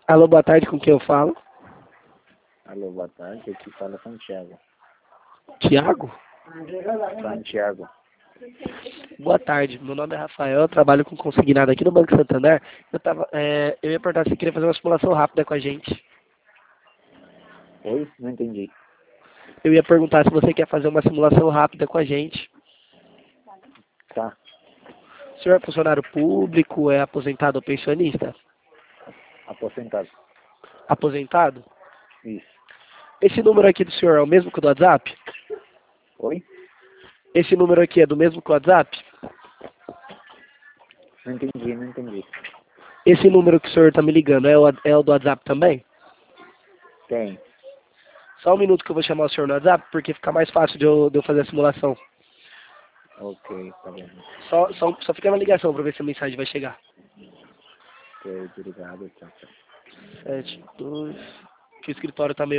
Alô, boa tarde, com quem eu falo? Alô, boa tarde. Aqui fala Santiago. Tiago? Santiago. Boa tarde, meu nome é Rafael, eu trabalho com consignado aqui no Banco Santander. Eu ia perguntar se você queria fazer uma simulação rápida com a gente. Oi? Não entendi. Eu ia perguntar se você quer fazer uma simulação rápida com a gente. Tá. O senhor é funcionário público, é aposentado ou pensionista? Aposentado. Aposentado? Isso. Esse número aqui do senhor é o mesmo que o do WhatsApp? Oi? Esse número aqui é do mesmo que o WhatsApp? Não entendi, não entendi. Esse número que o senhor está me ligando é o do WhatsApp também? Tem. Só um minuto que eu vou chamar o senhor no WhatsApp, porque fica mais fácil de eu fazer a simulação. Ok, tá bom. Só fica na ligação para ver se a mensagem vai chegar. Ok, obrigado. Tchau, tchau. 72. Que o escritório tá meio